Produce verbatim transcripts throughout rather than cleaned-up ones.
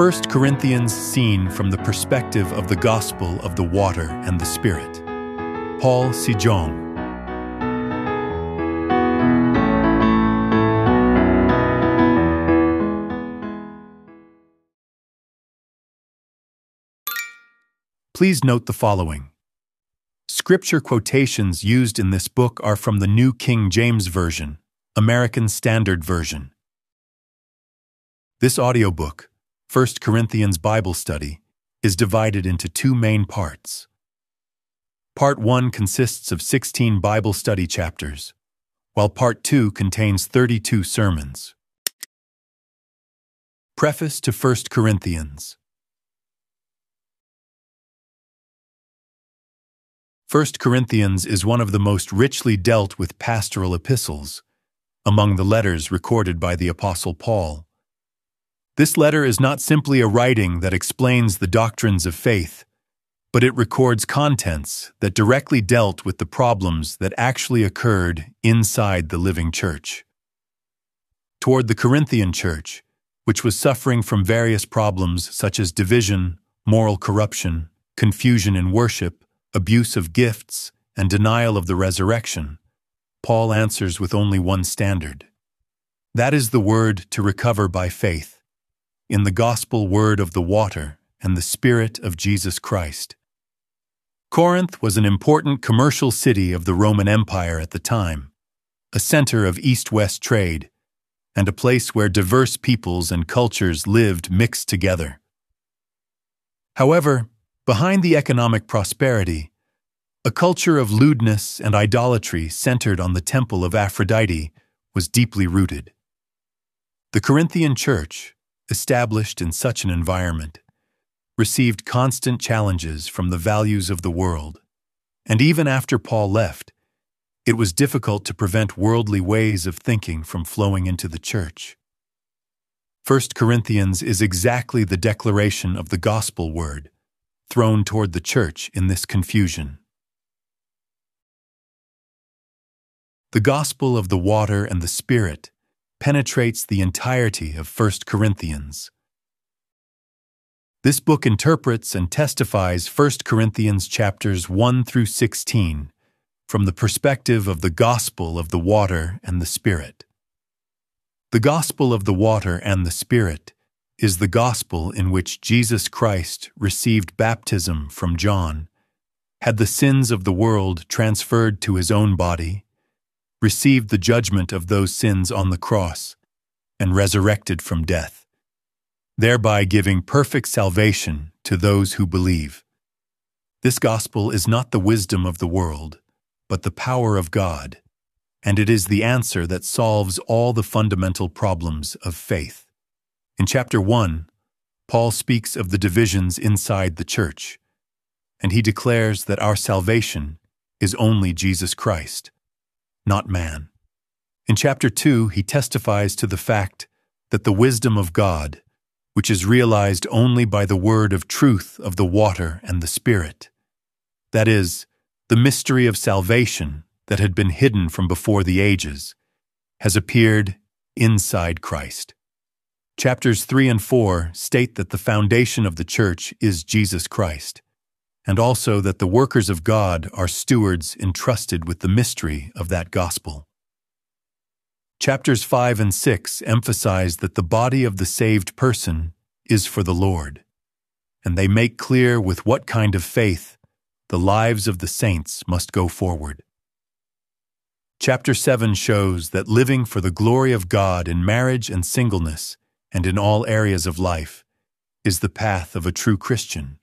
First Corinthians seen from the perspective of the gospel of the water and the Spirit. Paul Sejong. Please note the following. Scripture quotations used in this book are from the New King James Version, American Standard Version. This audiobook, First Corinthians Bible Study, is divided into two main parts. Part one consists of sixteen Bible study chapters, while Part two contains thirty-two sermons. Preface to First Corinthians. First Corinthians is one of the most richly dealt with pastoral epistles, among the letters recorded by the Apostle Paul. This letter is not simply a writing that explains the doctrines of faith, but it records contents that directly dealt with the problems that actually occurred inside the living church. Toward the Corinthian church, which was suffering from various problems such as division, moral corruption, confusion in worship, abuse of gifts, and denial of the resurrection, Paul answers with only one standard. That is the word to recover by faith, in the gospel word of the water and the Spirit of Jesus Christ. Corinth was an important commercial city of the Roman Empire at the time, a center of east-west trade, and a place where diverse peoples and cultures lived mixed together. However, behind the economic prosperity, a culture of lewdness and idolatry centered on the temple of Aphrodite was deeply rooted. The Corinthian church, established in such an environment, received constant challenges from the values of the world, and even after Paul left, it was difficult to prevent worldly ways of thinking from flowing into the church. First Corinthians is exactly the declaration of the gospel word, thrown toward the church in this confusion. The gospel of the water and the Spirit penetrates the entirety of First Corinthians. This book interprets and testifies First Corinthians chapters one through sixteen from the perspective of the gospel of the water and the Spirit. The gospel of the water and the Spirit is the gospel in which Jesus Christ received baptism from John, had the sins of the world transferred to his own body, received the judgment of those sins on the cross, and resurrected from death, thereby giving perfect salvation to those who believe. This gospel is not the wisdom of the world, but the power of God, and it is the answer that solves all the fundamental problems of faith. In chapter one, Paul speaks of the divisions inside the church, and he declares that our salvation is only Jesus Christ, not man. In chapter two, he testifies to the fact that the wisdom of God, which is realized only by the word of truth of the water and the Spirit, that is, the mystery of salvation that had been hidden from before the ages, has appeared inside Christ. Chapters three and four state that the foundation of the church is Jesus Christ, and also that the workers of God are stewards entrusted with the mystery of that gospel. Chapters five and six emphasize that the body of the saved person is for the Lord, and they make clear with what kind of faith the lives of the saints must go forward. Chapter seven shows that living for the glory of God in marriage and singleness and in all areas of life is the path of a true Christian.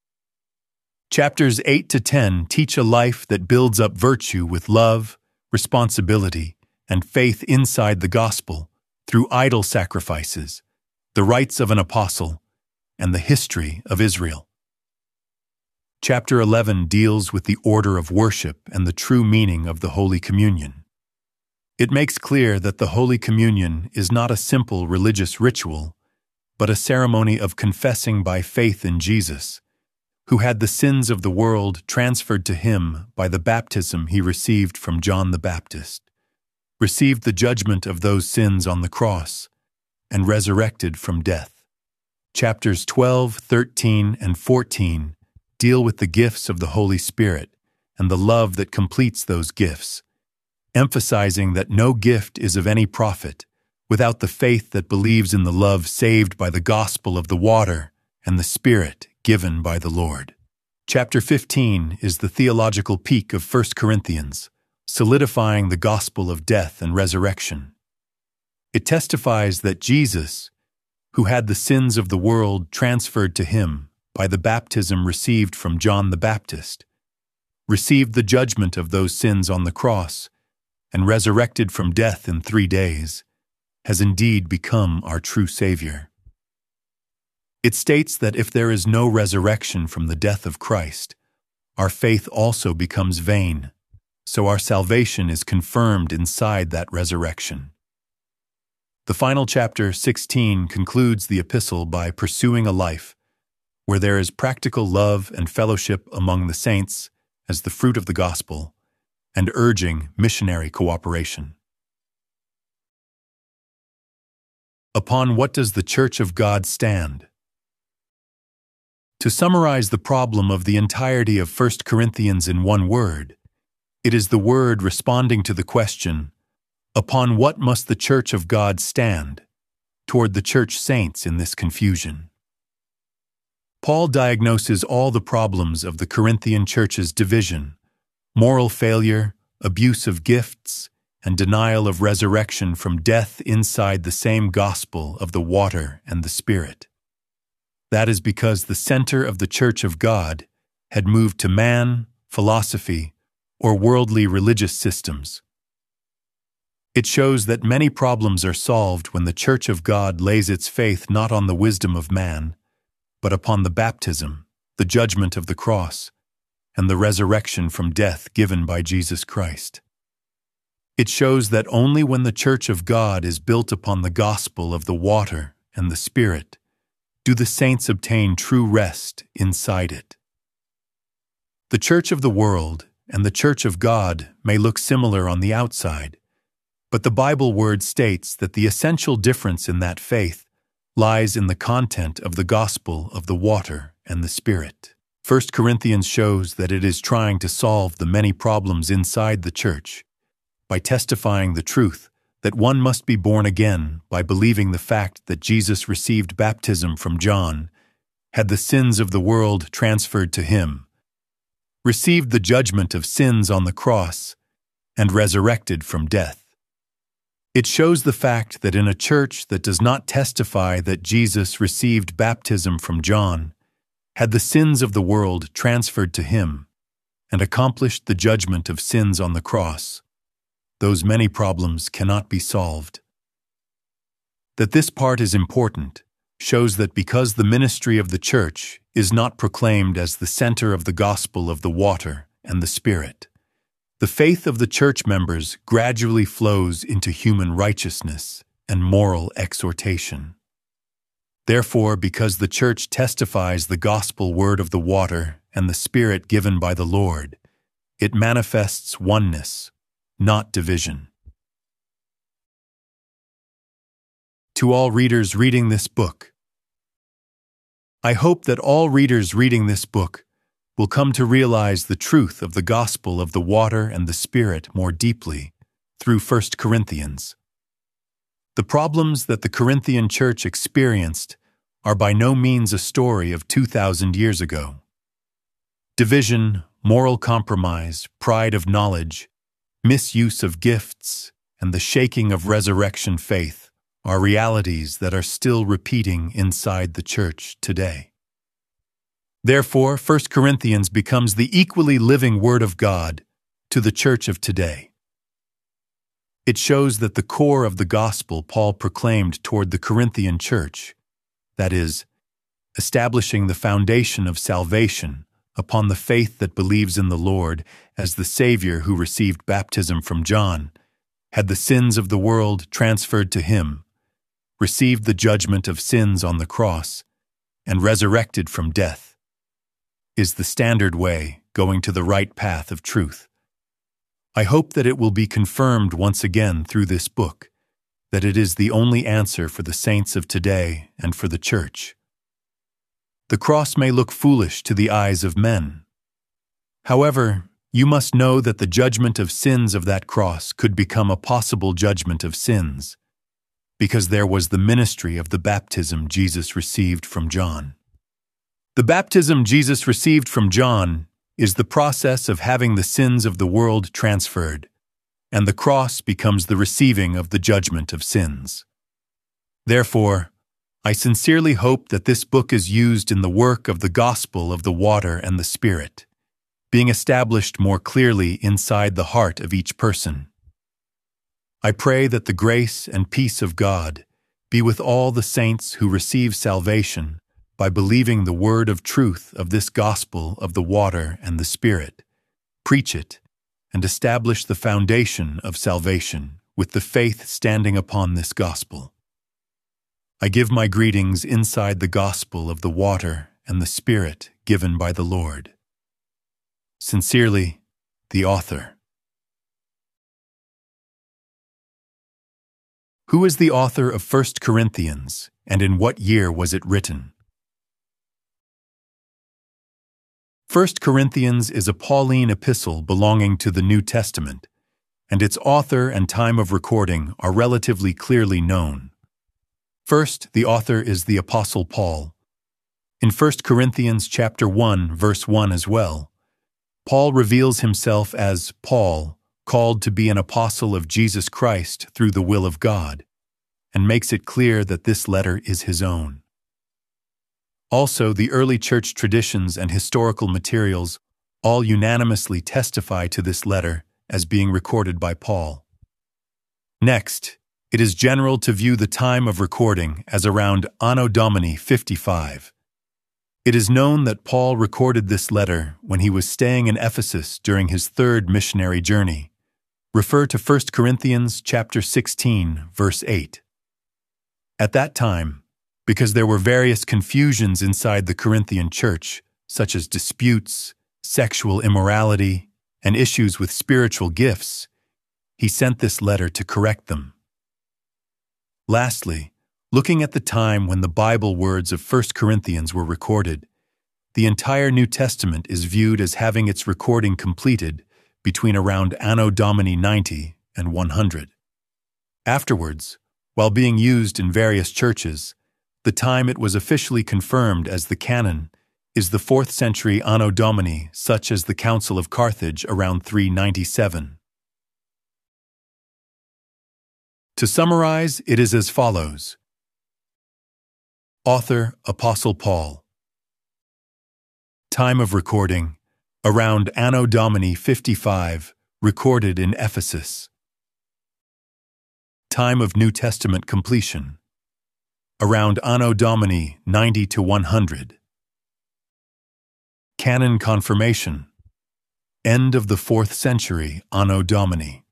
Chapters eight to ten teach a life that builds up virtue with love, responsibility, and faith inside the gospel through idol sacrifices, the rites of an apostle, and the history of Israel. Chapter eleven deals with the order of worship and the true meaning of the Holy Communion. It makes clear that the Holy Communion is not a simple religious ritual, but a ceremony of confessing by faith in Jesus, who had the sins of the world transferred to him by the baptism he received from John the Baptist, received the judgment of those sins on the cross, and resurrected from death. Chapters twelve, thirteen, and fourteen deal with the gifts of the Holy Spirit and the love that completes those gifts, emphasizing that no gift is of any profit without the faith that believes in the love saved by the gospel of the water and the Spirit given by the Lord. Chapter fifteen is the theological peak of First Corinthians, solidifying the gospel of death and resurrection. It testifies that Jesus, who had the sins of the world transferred to him by the baptism received from John the Baptist, received the judgment of those sins on the cross, and resurrected from death in three days, has indeed become our true Savior. It states that if there is no resurrection from the death of Christ, our faith also becomes vain, so our salvation is confirmed inside that resurrection. The final chapter, sixteen, concludes the epistle by pursuing a life where there is practical love and fellowship among the saints as the fruit of the gospel, and urging missionary cooperation. Upon what does the Church of God stand? To summarize the problem of the entirety of First Corinthians in one word, it is the word responding to the question, upon what must the Church of God stand toward the church saints in this confusion? Paul diagnoses all the problems of the Corinthian church's division, moral failure, abuse of gifts, and denial of resurrection from death inside the same gospel of the water and the Spirit. That is because the center of the Church of God had moved to man, philosophy, or worldly religious systems. It shows that many problems are solved when the Church of God lays its faith not on the wisdom of man, but upon the baptism, the judgment of the cross, and the resurrection from death given by Jesus Christ. It shows that only when the Church of God is built upon the gospel of the water and the Spirit do the saints obtain true rest inside it. The Church of the world and the Church of God may look similar on the outside, but the Bible word states that the essential difference in that faith lies in the content of the gospel of the water and the Spirit. First Corinthians shows that it is trying to solve the many problems inside the church by testifying the truth that one must be born again by believing the fact that Jesus received baptism from John, had the sins of the world transferred to him, received the judgment of sins on the cross, and resurrected from death. It shows the fact that in a church that does not testify that Jesus received baptism from John, had the sins of the world transferred to him, and accomplished the judgment of sins on the cross, those many problems cannot be solved. That this part is important shows that because the ministry of the church is not proclaimed as the center of the gospel of the water and the Spirit, the faith of the church members gradually flows into human righteousness and moral exhortation. Therefore, because the church testifies the gospel word of the water and the Spirit given by the Lord, it manifests oneness, not division. To all readers reading this book, I hope that all readers reading this book will come to realize the truth of the gospel of the water and the Spirit more deeply through First Corinthians. The problems that the Corinthian church experienced are by no means a story of two thousand years ago. Division, moral compromise, pride of knowledge, misuse of gifts, and the shaking of resurrection faith are realities that are still repeating inside the church today. Therefore, First Corinthians becomes the equally living Word of God to the church of today. It shows that the core of the gospel Paul proclaimed toward the Corinthian church, that is, establishing the foundation of salvation upon the faith that believes in the Lord as the Savior who received baptism from John, had the sins of the world transferred to him, received the judgment of sins on the cross, and resurrected from death, is the standard way going to the right path of truth. I hope that it will be confirmed once again through this book that it is the only answer for the saints of today and for the church. the cross may look foolish to the eyes of men. However, you must know that the judgment of sins of that cross could become a possible judgment of sins, because there was the ministry of the baptism Jesus received from John. The baptism Jesus received from John is the process of having the sins of the world transferred, and the cross becomes the receiving of the judgment of sins. Therefore, I sincerely hope that this book is used in the work of the gospel of the water and the Spirit, being established more clearly inside the heart of each person. I pray that the grace and peace of God be with all the saints who receive salvation by believing the word of truth of this gospel of the water and the Spirit, preach it, and establish the foundation of salvation with the faith standing upon this gospel. I give my greetings inside the gospel of the water and the Spirit given by the Lord. Sincerely, the author. Who is the author of First Corinthians, and in what year was it written? First Corinthians is a Pauline epistle belonging to the New Testament, and its author and time of recording are relatively clearly known. First, the author is the Apostle Paul. In First Corinthians chapter one, verse one as well, Paul reveals himself as Paul, called to be an apostle of Jesus Christ through the will of God, and makes it clear that this letter is his own. Also, the early church traditions and historical materials all unanimously testify to this letter as being recorded by Paul. Next, it is general to view the time of recording as around Anno Domini fifty-five. It is known that Paul recorded this letter when he was staying in Ephesus during his third missionary journey. Refer to First Corinthians chapter sixteen, verse eight. At that time, because there were various confusions inside the Corinthian church, such as disputes, sexual immorality, and issues with spiritual gifts, he sent this letter to correct them. Lastly, looking at the time when the Bible words of First Corinthians were recorded, the entire New Testament is viewed as having its recording completed between around Anno Domini ninety and one hundred. Afterwards, while being used in various churches, the time it was officially confirmed as the canon is the fourth century Anno Domini, such as the Council of Carthage around three ninety-seven. To summarize, it is as follows. Author, Apostle Paul. Time of recording, around Anno Domini fifty-five, recorded in Ephesus. Time of New Testament completion, around Anno Domini ninety to one hundred. Canon confirmation, end of the fourth century Anno Domini.